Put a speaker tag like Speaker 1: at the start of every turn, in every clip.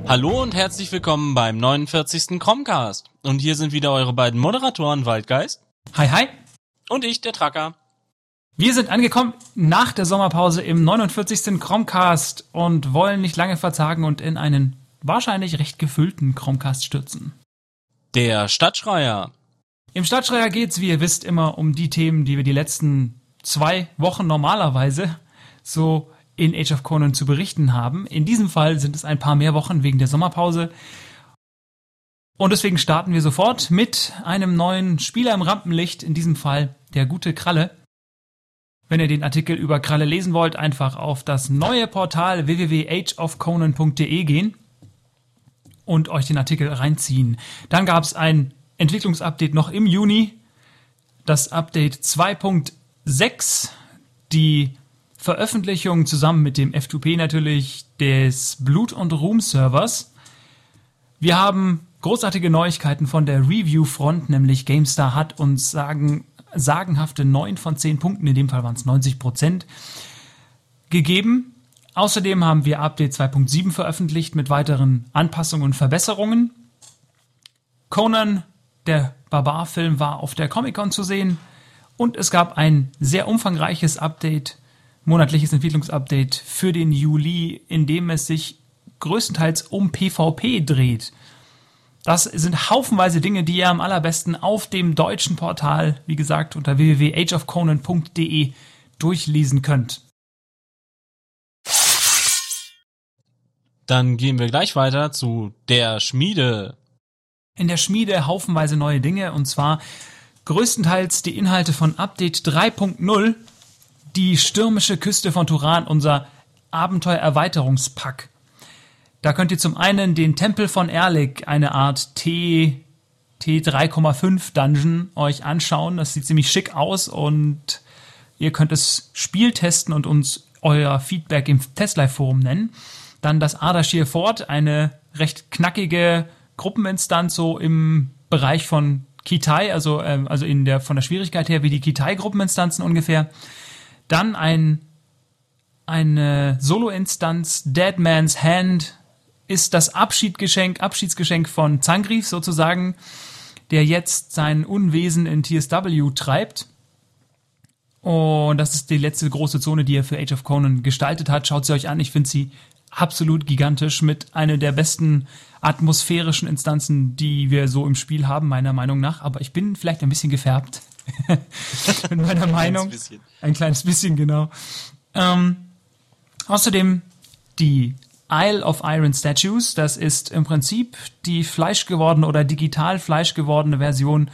Speaker 1: Hallo und herzlich willkommen beim 49. Chromcast. Und hier sind wieder eure beiden Moderatoren Waldgeist.
Speaker 2: Hi, hi.
Speaker 1: Und ich, der Tracker.
Speaker 2: Wir sind angekommen nach der Sommerpause im 49. Chromcast und wollen nicht lange verzagen und in einen wahrscheinlich recht gefüllten Chromcast stürzen.
Speaker 1: Der Stadtschreier.
Speaker 2: Im Stadtschreier geht's, wie ihr wisst, immer um die Themen, die wir die letzten 2 Wochen normalerweise so in Age of Conan zu berichten haben. In diesem Fall sind es ein paar mehr Wochen wegen der Sommerpause. Und deswegen starten wir sofort mit einem neuen Spieler im Rampenlicht, in diesem Fall der gute Kralle. Wenn ihr den Artikel über Kralle lesen wollt, einfach auf das neue Portal www.ageofconan.de gehen und euch den Artikel reinziehen. Dann gab es ein Entwicklungsupdate noch im Juni, das Update 2.6, die Veröffentlichung zusammen mit dem F2P natürlich des Blut- und Ruhm-Servers. Wir haben großartige Neuigkeiten von der Review-Front, nämlich GameStar hat uns sagenhafte 9 von 10 Punkten, in dem Fall waren es 90%, gegeben. Außerdem haben wir Update 2.7 veröffentlicht mit weiteren Anpassungen und Verbesserungen. Conan, der Barbar-Film, war auf der Comic-Con zu sehen und es gab ein sehr umfangreiches Update, monatliches Entwicklungsupdate für den Juli, in dem es sich größtenteils um PvP dreht. Das sind haufenweise Dinge, die ihr am allerbesten auf dem deutschen Portal, wie gesagt, unter www.ageofconan.de durchlesen könnt.
Speaker 1: Dann gehen wir gleich weiter zu der Schmiede.
Speaker 2: In der Schmiede haufenweise neue Dinge, und zwar größtenteils die Inhalte von Update 3.0, die stürmische Küste von Turan, unser Abenteuer-Erweiterungspack. Da könnt ihr zum einen den Tempel von Erlik, eine Art T3,5 Dungeon, euch anschauen. Das sieht ziemlich schick aus und ihr könnt das Spiel testen und uns euer Feedback im Testlive-Forum nennen. Dann das Ardashir Fort, eine recht knackige Gruppeninstanz so im Bereich von Kitai, also von der Schwierigkeit her wie die Kitai-Gruppeninstanzen ungefähr. Dann eine Solo-Instanz, Dead Man's Hand, ist das Abschiedsgeschenk von Zangief sozusagen, der jetzt sein Unwesen in TSW treibt. Und das ist die letzte große Zone, die er für Age of Conan gestaltet hat. Schaut sie euch an, ich finde sie absolut gigantisch, mit einer der besten atmosphärischen Instanzen, die wir so im Spiel haben, meiner Meinung nach. Aber ich bin vielleicht ein bisschen gefärbt. In meiner Meinung. Ein kleines bisschen, genau. Außerdem die Isle of Iron Statues. Das ist im Prinzip die fleischgewordene oder digital fleischgewordene Version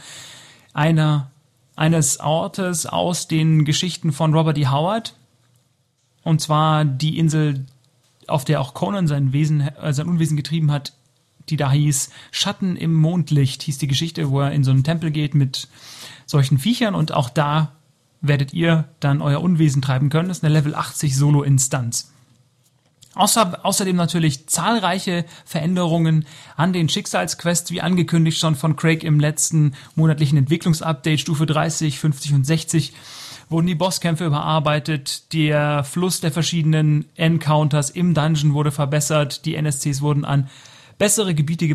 Speaker 2: eines Ortes aus den Geschichten von Robert E. Howard. Und zwar die Insel, auf der auch Conan sein Unwesen getrieben hat, die da hieß Schatten im Mondlicht, hieß die Geschichte, wo er in so einen Tempel geht mit solchen Viechern, und auch da werdet ihr dann euer Unwesen treiben können. Das ist eine Level 80 Solo-Instanz. Außerdem natürlich zahlreiche Veränderungen an den Schicksalsquests, wie angekündigt schon von Craig im letzten monatlichen Entwicklungsupdate, Stufe 30, 50 und 60, wurden die Bosskämpfe überarbeitet, der Fluss der verschiedenen Encounters im Dungeon wurde verbessert, die NSCs wurden an bessere Gebiete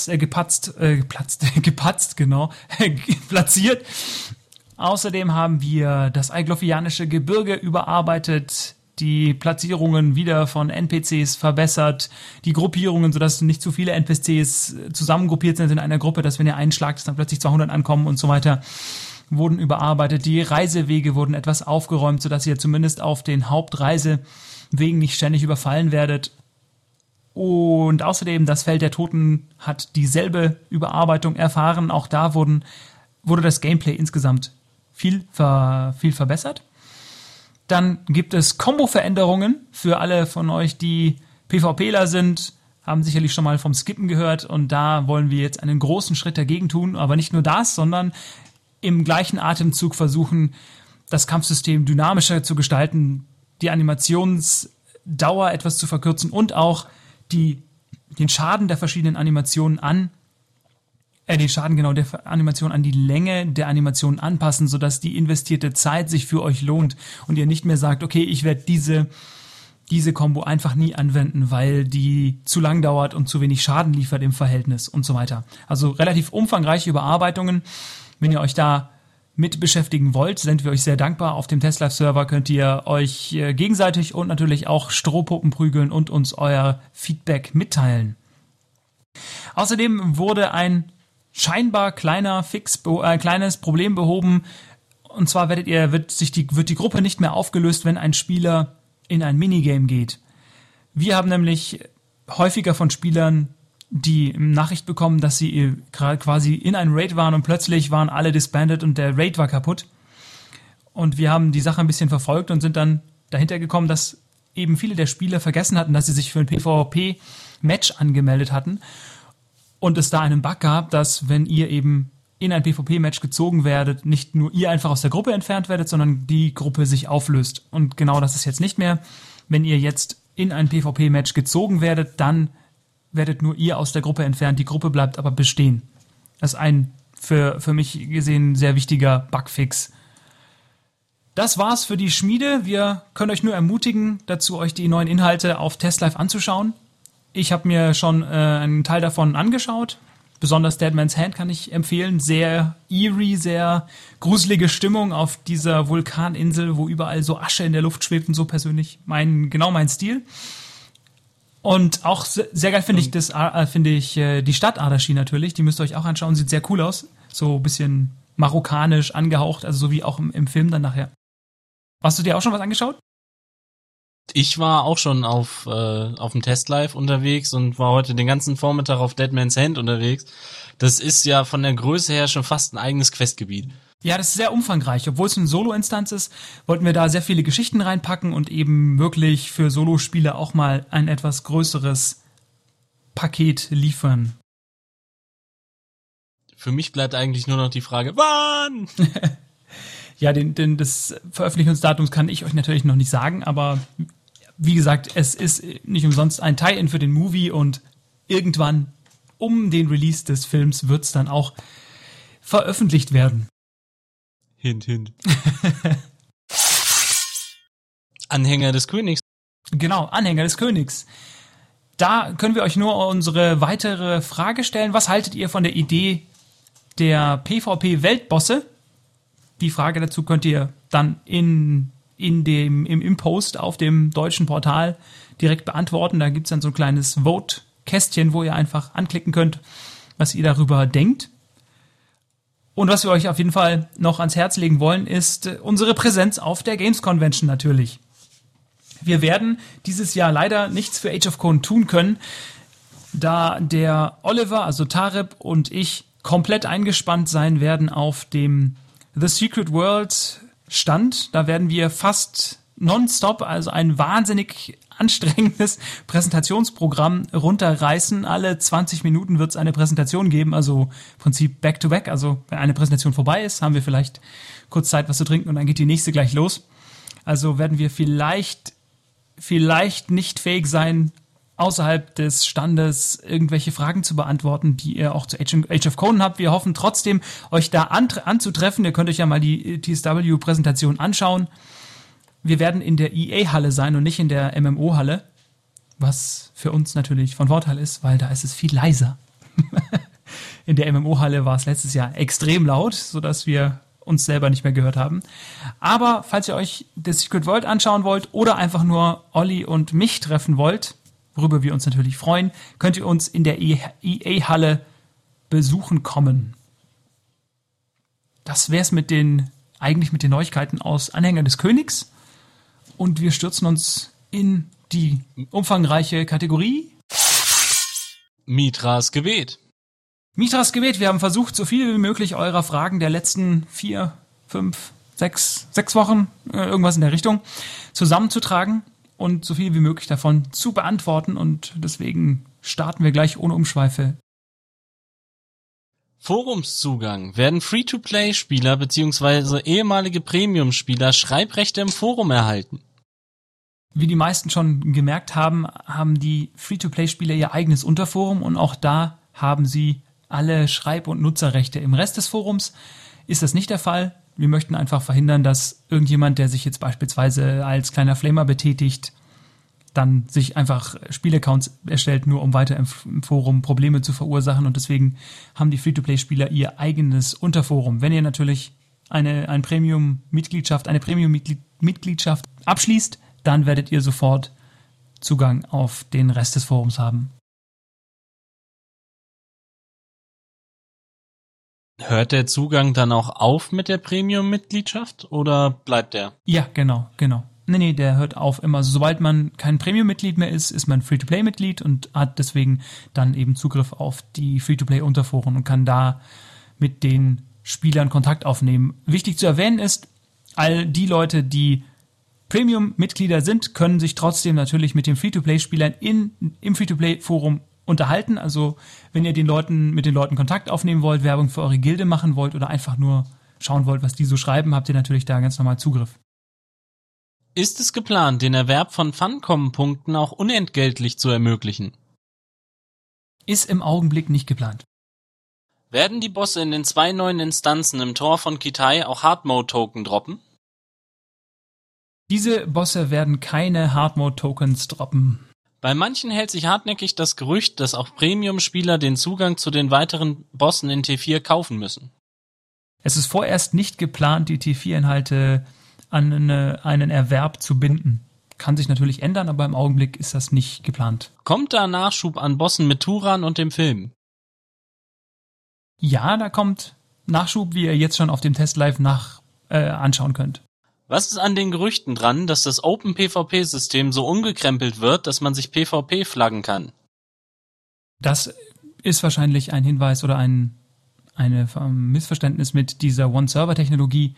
Speaker 2: platziert. Außerdem haben wir das Eiglophianische Gebirge überarbeitet, die Platzierungen wieder von NPCs verbessert, die Gruppierungen, sodass nicht zu viele NPCs zusammengruppiert sind in einer Gruppe, dass wenn ihr einschlagt, dass dann plötzlich 200 ankommen und so weiter, wurden überarbeitet. Die Reisewege wurden etwas aufgeräumt, sodass ihr zumindest auf den Hauptreisewegen nicht ständig überfallen werdet. Und außerdem, das Feld der Toten hat dieselbe Überarbeitung erfahren. Auch da wurde das Gameplay insgesamt viel verbessert. Dann gibt es Combo-Veränderungen für alle von euch, die PvPler sind, haben sicherlich schon mal vom Skippen gehört. Und da wollen wir jetzt einen großen Schritt dagegen tun. Aber nicht nur das, sondern im gleichen Atemzug versuchen, das Kampfsystem dynamischer zu gestalten, die Animationsdauer etwas zu verkürzen und auch den Schaden der verschiedenen Animationen der Animation an die Länge der Animation anpassen, sodass die investierte Zeit sich für euch lohnt und ihr nicht mehr sagt, okay, ich werde diese Combo einfach nie anwenden, weil die zu lang dauert und zu wenig Schaden liefert im Verhältnis und so weiter. Also relativ umfangreiche Überarbeitungen. Wenn ihr euch da mit beschäftigen wollt, sind wir euch sehr dankbar. Auf dem TestLive-Server könnt ihr euch gegenseitig und natürlich auch Strohpuppen prügeln und uns euer Feedback mitteilen. Außerdem wurde ein scheinbar kleines Problem behoben. Und zwar wird die Gruppe nicht mehr aufgelöst, wenn ein Spieler in ein Minigame geht. Wir haben nämlich häufiger von Spielern die Nachricht bekommen, dass sie gerade quasi in einem Raid waren und plötzlich waren alle disbanded und der Raid war kaputt. Und wir haben die Sache ein bisschen verfolgt und sind dann dahinter gekommen, dass eben viele der Spieler vergessen hatten, dass sie sich für ein PvP-Match angemeldet hatten und es da einen Bug gab, dass wenn ihr eben in ein PvP-Match gezogen werdet, nicht nur ihr einfach aus der Gruppe entfernt werdet, sondern die Gruppe sich auflöst. Und genau das ist jetzt nicht mehr. Wenn ihr jetzt in ein PvP-Match gezogen werdet, dann werdet nur ihr aus der Gruppe entfernt, die Gruppe bleibt aber bestehen. Das ist ein für mich gesehen sehr wichtiger Bugfix. Das war's für die Schmiede. Wir können euch nur ermutigen, dazu euch die neuen Inhalte auf TestLive anzuschauen. Ich habe mir schon einen Teil davon angeschaut. Besonders Dead Man's Hand kann ich empfehlen. Sehr eerie, sehr gruselige Stimmung auf dieser Vulkaninsel, wo überall so Asche in der Luft schwebt und so persönlich genau mein Stil. Und auch sehr geil finde ich die Stadt Ardashin natürlich. Die müsst ihr euch auch anschauen. Sieht sehr cool aus. So ein bisschen marokkanisch angehaucht, also so wie auch im Film dann nachher. Hast du dir auch schon was angeschaut?
Speaker 1: Ich war auch schon auf dem TestLive unterwegs und war heute den ganzen Vormittag auf Dead Man's Hand unterwegs. Das ist ja von der Größe her schon fast ein eigenes Questgebiet. Ja, das ist sehr umfangreich. Obwohl es eine Solo-Instanz ist, wollten wir da sehr viele Geschichten reinpacken und eben wirklich für Solospieler auch mal ein etwas größeres Paket liefern. Für mich bleibt eigentlich nur noch die Frage, wann?
Speaker 2: Ja, das Veröffentlichungsdatum kann ich euch natürlich noch nicht sagen, aber wie gesagt, es ist nicht umsonst ein Tie-In für den Movie und irgendwann um den Release des Films wird es dann auch veröffentlicht werden.
Speaker 1: Hint, hint. Anhänger des Königs.
Speaker 2: Genau, Anhänger des Königs. Da können wir euch nur unsere weitere Frage stellen. Was haltet ihr von der Idee der PvP-Weltbosse? Die Frage dazu könnt ihr dann im Post auf dem deutschen Portal direkt beantworten. Da gibt es dann so ein kleines Vote-Kästchen, wo ihr einfach anklicken könnt, was ihr darüber denkt. Und was wir euch auf jeden Fall noch ans Herz legen wollen, ist unsere Präsenz auf der Games Convention natürlich. Wir werden dieses Jahr leider nichts für Age of Conan tun können, da der Oliver, also Tareb und ich komplett eingespannt sein werden auf dem The Secret World Stand. Da werden wir fast nonstop, also ein wahnsinnig anstrengendes Präsentationsprogramm runterreißen. Alle 20 Minuten wird es eine Präsentation geben, also im Prinzip back-to-back. Also wenn eine Präsentation vorbei ist, haben wir vielleicht kurz Zeit, was zu trinken und dann geht die nächste gleich los. Also werden wir vielleicht nicht fähig sein, außerhalb des Standes irgendwelche Fragen zu beantworten, die ihr auch zu Age of Conan habt. Wir hoffen trotzdem, euch da anzutreffen. Ihr könnt euch ja mal die TSW-Präsentation anschauen. Wir werden in der EA-Halle sein und nicht in der MMO-Halle, was für uns natürlich von Vorteil ist, weil da ist es viel leiser. In der MMO-Halle war es letztes Jahr extrem laut, sodass wir uns selber nicht mehr gehört haben. Aber falls ihr euch The Secret World anschauen wollt oder einfach nur Olli und mich treffen wollt, worüber wir uns natürlich freuen, könnt ihr uns in der EA-Halle besuchen kommen. Das wär's mit den Neuigkeiten aus Anhänger des Königs. Und wir stürzen uns in die umfangreiche Kategorie
Speaker 1: Mitras Gebet.
Speaker 2: Mitras Gebet. Wir haben versucht, so viele wie möglich eurer Fragen der letzten 4, 5, 6 Wochen, irgendwas in der Richtung, zusammenzutragen und so viel wie möglich davon zu beantworten. Und deswegen starten wir gleich ohne Umschweife.
Speaker 1: Forumszugang. Werden Free-to-Play-Spieler bzw. ehemalige Premium-Spieler Schreibrechte im Forum erhalten?
Speaker 2: Wie die meisten schon gemerkt haben, haben die Free-to-Play-Spieler ihr eigenes Unterforum und auch da haben sie alle Schreib- und Nutzerrechte. Im Rest des Forums ist das nicht der Fall. Wir möchten einfach verhindern, dass irgendjemand, der sich jetzt beispielsweise als kleiner Flamer betätigt, dann sich einfach Spielaccounts erstellt, nur um weiter im Forum Probleme zu verursachen. Und deswegen haben die Free-to-Play-Spieler ihr eigenes Unterforum. Wenn ihr natürlich eine Premium-Mitgliedschaft abschließt, dann werdet ihr sofort Zugang auf den Rest des Forums haben.
Speaker 1: Hört der Zugang dann auch auf mit der Premium-Mitgliedschaft oder bleibt der?
Speaker 2: Ja, genau. Nee, der hört auf immer. Also, sobald man kein Premium-Mitglied mehr ist man Free-to-Play-Mitglied und hat deswegen dann eben Zugriff auf die Free-to-Play-Unterforen und kann da mit den Spielern Kontakt aufnehmen. Wichtig zu erwähnen ist, all die Leute, die Premium-Mitglieder sind, können sich trotzdem natürlich mit den Free-to-Play-Spielern im Free-to-Play-Forum unterhalten. Also wenn ihr mit den Leuten Kontakt aufnehmen wollt, Werbung für eure Gilde machen wollt oder einfach nur schauen wollt, was die so schreiben, habt ihr natürlich da ganz normal Zugriff.
Speaker 1: Ist es geplant, den Erwerb von Funcom-Punkten auch unentgeltlich zu ermöglichen?
Speaker 2: Ist im Augenblick nicht geplant.
Speaker 1: Werden die Bosse in den 2 neuen Instanzen im Tor von Kitai auch Hard-Mode-Token droppen?
Speaker 2: Diese Bosse werden keine Hard-Mode-Tokens droppen.
Speaker 1: Bei manchen hält sich hartnäckig das Gerücht, dass auch Premium-Spieler den Zugang zu den weiteren Bossen in T4 kaufen müssen.
Speaker 2: Es ist vorerst nicht geplant, die T4-Inhalte an einen Erwerb zu binden. Kann sich natürlich ändern, aber im Augenblick ist das nicht geplant.
Speaker 1: Kommt da Nachschub an Bossen mit Turan und dem Film?
Speaker 2: Ja, da kommt Nachschub, wie ihr jetzt schon auf dem Test Live anschauen könnt.
Speaker 1: Was ist an den Gerüchten dran, dass das Open-PvP-System so umgekrempelt wird, dass man sich PvP flaggen kann?
Speaker 2: Das ist wahrscheinlich ein Hinweis oder ein Missverständnis mit dieser One-Server-Technologie,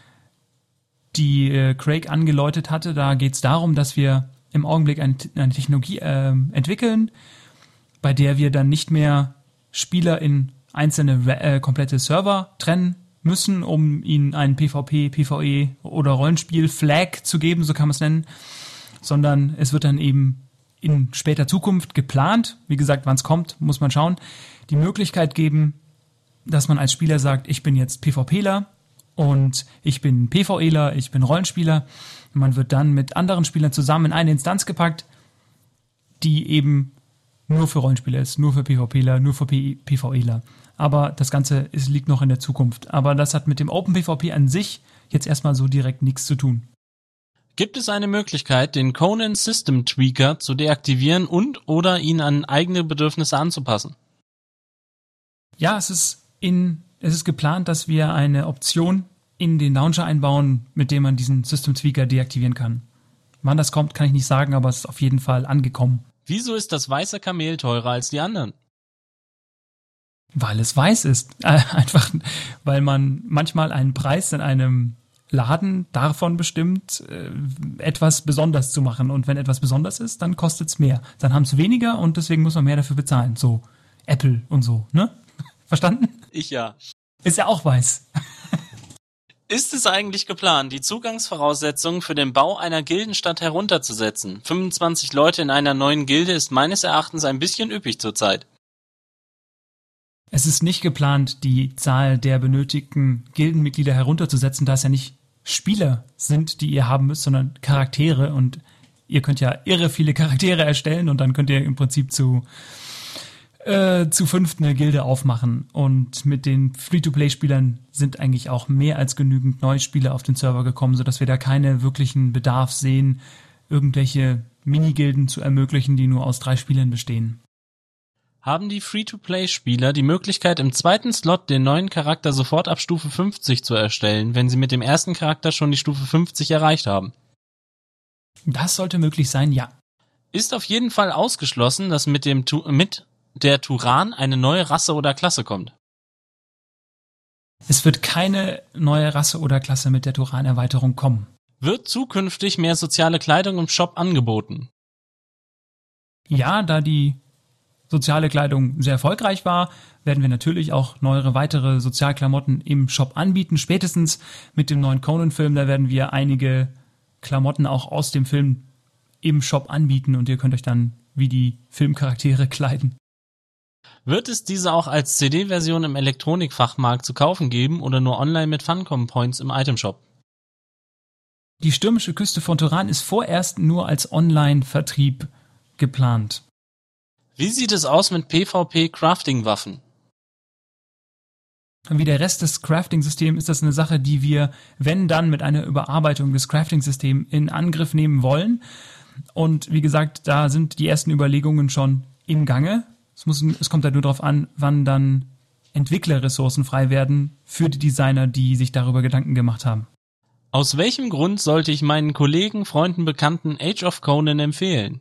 Speaker 2: die Craig angeläutet hatte. Da geht es darum, dass wir im Augenblick eine Technologie entwickeln, bei der wir dann nicht mehr Spieler in einzelne komplette Server trennen müssen, um ihnen einen PvP, PvE oder Rollenspiel-Flag zu geben, so kann man es nennen, sondern es wird dann eben in später Zukunft geplant, wie gesagt, wann es kommt, muss man schauen, die Möglichkeit geben, dass man als Spieler sagt, ich bin jetzt PvPler und ich bin PvEler, ich bin Rollenspieler. Und man wird dann mit anderen Spielern zusammen in eine Instanz gepackt, die eben nur für Rollenspieler ist, nur für PvPler, nur für PvEler. Aber das Ganze liegt noch in der Zukunft. Aber das hat mit dem Open PvP an sich jetzt erstmal so direkt nichts zu tun.
Speaker 1: Gibt es eine Möglichkeit, den Conan System Tweaker zu deaktivieren und oder ihn an eigene Bedürfnisse anzupassen?
Speaker 2: Ja, es ist geplant, dass wir eine Option in den Launcher einbauen, mit dem man diesen System Tweaker deaktivieren kann. Wann das kommt, kann ich nicht sagen, aber es ist auf jeden Fall angekommen.
Speaker 1: Wieso ist das weiße Kamel teurer als die anderen?
Speaker 2: Weil es weiß ist. Einfach, weil man manchmal einen Preis in einem Laden davon bestimmt, etwas besonders zu machen. Und wenn etwas besonders ist, dann kostet es mehr. Dann haben es weniger und deswegen muss man mehr dafür bezahlen. So Apple und so, ne? Verstanden?
Speaker 1: Ich ja.
Speaker 2: Ist ja auch weiß.
Speaker 1: Ist es eigentlich geplant, die Zugangsvoraussetzungen für den Bau einer Gildenstadt herunterzusetzen? 25 Leute in einer neuen Gilde ist meines Erachtens ein bisschen üppig zurzeit.
Speaker 2: Es ist nicht geplant, die Zahl der benötigten Gildenmitglieder herunterzusetzen, da es ja nicht Spieler sind, die ihr haben müsst, sondern Charaktere. Und ihr könnt ja irre viele Charaktere erstellen und dann könnt ihr im Prinzip zu 5 eine Gilde aufmachen. Und mit den Free-to-Play-Spielern sind eigentlich auch mehr als genügend neue Spieler auf den Server gekommen, sodass wir da keinen wirklichen Bedarf sehen, irgendwelche Minigilden zu ermöglichen, die nur aus 3 Spielern bestehen.
Speaker 1: Haben die Free-to-Play-Spieler die Möglichkeit, im zweiten Slot den neuen Charakter sofort ab Stufe 50 zu erstellen, wenn sie mit dem ersten Charakter schon die Stufe 50 erreicht haben?
Speaker 2: Das sollte möglich sein, ja.
Speaker 1: Ist auf jeden Fall ausgeschlossen, dass mit der Turan eine neue Rasse oder Klasse kommt.
Speaker 2: Es wird keine neue Rasse oder Klasse mit der Turan-Erweiterung kommen.
Speaker 1: Wird zukünftig mehr soziale Kleidung im Shop angeboten?
Speaker 2: Ja, da die soziale Kleidung sehr erfolgreich war, werden wir natürlich auch weitere Sozialklamotten im Shop anbieten. Spätestens mit dem neuen Conan-Film, da werden wir einige Klamotten auch aus dem Film im Shop anbieten und ihr könnt euch dann wie die Filmcharaktere kleiden.
Speaker 1: Wird es diese auch als CD-Version im Elektronikfachmarkt zu kaufen geben oder nur online mit Funcom Points im Itemshop?
Speaker 2: Die stürmische Küste von Turan ist vorerst nur als Online-Vertrieb geplant.
Speaker 1: Wie sieht es aus mit PvP-Crafting-Waffen?
Speaker 2: Wie der Rest des Crafting-Systems ist das eine Sache, die wir, wenn dann, mit einer Überarbeitung des Crafting-Systems in Angriff nehmen wollen. Und wie gesagt, da sind die ersten Überlegungen schon im Gange. Es kommt halt nur darauf an, wann dann Entwicklerressourcen frei werden für die Designer, die sich darüber Gedanken gemacht haben.
Speaker 1: Aus welchem Grund sollte ich meinen Kollegen, Freunden, Bekannten Age of Conan empfehlen?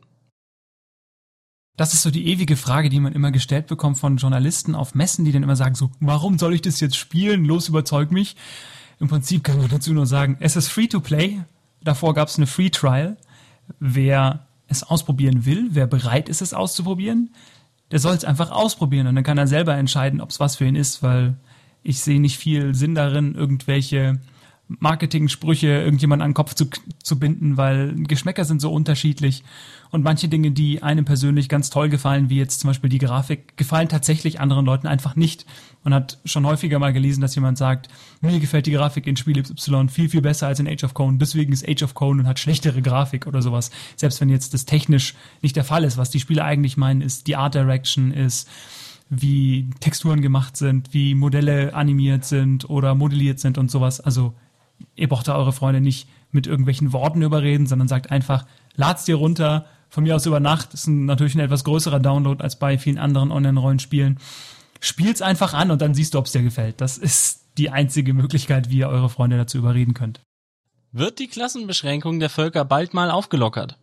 Speaker 2: Das ist so die ewige Frage, die man immer gestellt bekommt von Journalisten auf Messen, die dann immer sagen so, warum soll ich das jetzt spielen? Los, überzeug mich. Im Prinzip kann man dazu nur sagen, es ist free to play. Davor gab es eine Free Trial. Wer es ausprobieren will, wer bereit ist, es auszuprobieren, der soll es einfach ausprobieren und dann kann er selber entscheiden, ob es was für ihn ist, weil ich sehe nicht viel Sinn darin, irgendwelche Marketing-Sprüche irgendjemand an den Kopf zu binden, weil Geschmäcker sind so unterschiedlich und manche Dinge, die einem persönlich ganz toll gefallen, wie jetzt zum Beispiel die Grafik, gefallen tatsächlich anderen Leuten einfach nicht. Man hat schon häufiger mal gelesen, dass jemand sagt, mir gefällt die Grafik in Spiel XY viel, viel besser als in Age of Conan, deswegen ist Age of Conan hat schlechtere Grafik oder sowas. Selbst wenn jetzt das technisch nicht der Fall ist. Was die Spiele eigentlich meinen, ist die Art Direction, ist wie Texturen gemacht sind, wie Modelle animiert sind oder modelliert sind und sowas. Also ihr braucht da eure Freunde nicht mit irgendwelchen Worten überreden, sondern sagt einfach, lad's dir runter, von mir aus über Nacht. Das ist natürlich ein etwas größerer Download als bei vielen anderen Online-Rollenspielen. Spiel's einfach an und dann siehst du, ob's dir gefällt. Das ist die einzige Möglichkeit, wie ihr eure Freunde dazu überreden könnt.
Speaker 1: Wird die Klassenbeschränkung der Völker bald mal aufgelockert?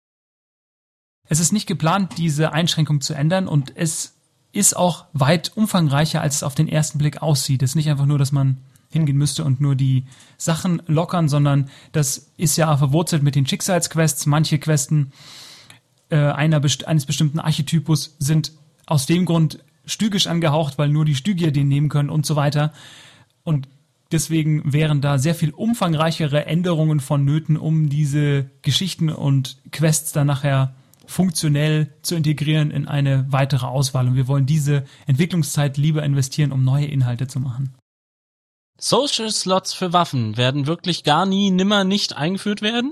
Speaker 2: Es ist nicht geplant, diese Einschränkung zu ändern und es ist auch weit umfangreicher, als es auf den ersten Blick aussieht. Es ist nicht einfach nur, dass man hingehen müsste und nur die Sachen lockern, sondern das ist ja verwurzelt mit den Schicksalsquests. Manche Questen eines bestimmten Archetypus sind aus dem Grund stygisch angehaucht, weil nur die Stygier den nehmen können und so weiter. Und deswegen wären da sehr viel umfangreichere Änderungen vonnöten, um diese Geschichten und Quests dann nachher funktionell zu integrieren in eine weitere Auswahl. Und wir wollen diese Entwicklungszeit lieber investieren, um neue Inhalte zu machen.
Speaker 1: Social Slots für Waffen werden wirklich gar nie, nimmer nicht eingeführt werden?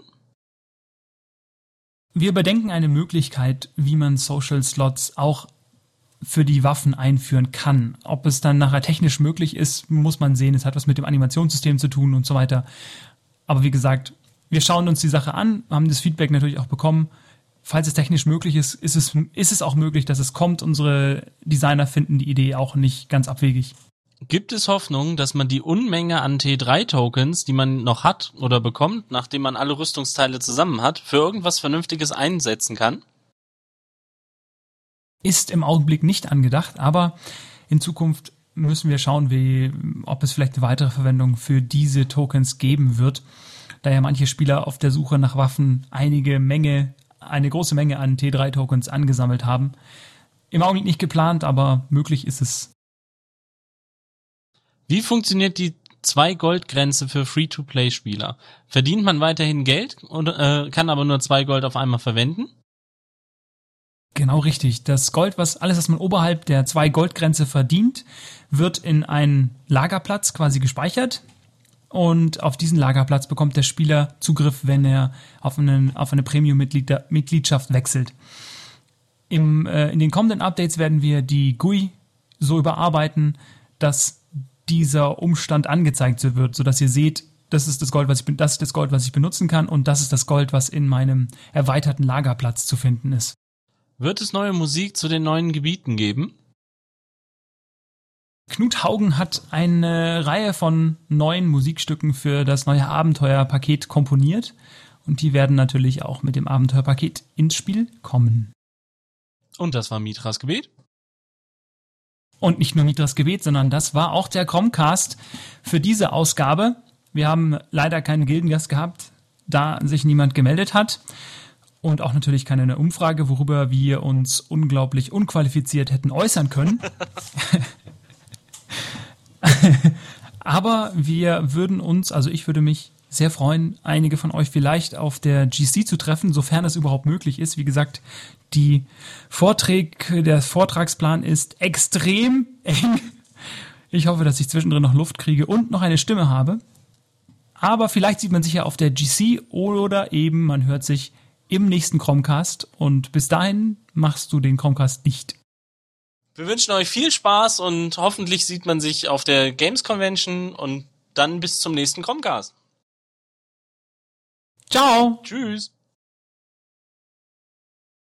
Speaker 2: Wir überdenken eine Möglichkeit, wie man Social Slots auch für die Waffen einführen kann. Ob es dann nachher technisch möglich ist, muss man sehen. Es hat was mit dem Animationssystem zu tun und so weiter. Aber wie gesagt, wir schauen uns die Sache an, haben das Feedback natürlich auch bekommen. Falls es technisch möglich ist, ist es auch möglich, dass es kommt. Unsere Designer finden die Idee auch nicht ganz abwegig.
Speaker 1: Gibt es Hoffnung, dass man die Unmenge an T3-Tokens, die man noch hat oder bekommt, nachdem man alle Rüstungsteile zusammen hat, für irgendwas Vernünftiges einsetzen kann?
Speaker 2: Ist im Augenblick nicht angedacht, aber in Zukunft müssen wir schauen, ob es vielleicht eine weitere Verwendung für diese Tokens geben wird, da ja manche Spieler auf der Suche nach Waffen eine große Menge an T3-Tokens angesammelt haben. Im Augenblick nicht geplant, aber möglich ist es.
Speaker 1: Wie funktioniert die 2-Gold-Grenze für Free-to-Play-Spieler? Verdient man weiterhin Geld oder kann aber nur 2 Gold auf einmal verwenden?
Speaker 2: Genau richtig. Das Gold, alles, was man oberhalb der 2-Gold-Grenze verdient, wird in einen Lagerplatz quasi gespeichert. Und auf diesen Lagerplatz bekommt der Spieler Zugriff, wenn er auf eine Premium-Mitgliedschaft wechselt. In den kommenden Updates werden wir die GUI so überarbeiten, dass dieser Umstand angezeigt wird, sodass ihr seht, das ist das Gold, was ich benutzen kann und das ist das Gold, was in meinem erweiterten Lagerplatz zu finden ist.
Speaker 1: Wird es neue Musik zu den neuen Gebieten geben?
Speaker 2: Knut Haugen hat eine Reihe von neuen Musikstücken für das neue Abenteuerpaket komponiert und die werden natürlich auch mit dem Abenteuerpaket ins Spiel kommen.
Speaker 1: Und das war Mithras Gebet?
Speaker 2: Und nicht nur Mithras Gebet, sondern das war auch der Chromcast für diese Ausgabe. Wir haben leider keinen Gildengast gehabt, da sich niemand gemeldet hat. Und auch natürlich keine Umfrage, worüber wir uns unglaublich unqualifiziert hätten äußern können. Aber ich würde mich sehr freuen, einige von euch vielleicht auf der GC zu treffen, sofern es überhaupt möglich ist. Wie gesagt, der Vortragsplan ist extrem eng. Ich hoffe, dass ich zwischendrin noch Luft kriege und noch eine Stimme habe. Aber vielleicht sieht man sich ja auf der GC oder eben man hört sich im nächsten Chromecast. Und bis dahin machst du den Chromecast nicht.
Speaker 1: Wir wünschen euch viel Spaß und hoffentlich sieht man sich auf der Games Convention und dann bis zum nächsten Chromecast.
Speaker 2: Ciao.
Speaker 1: Tschüss.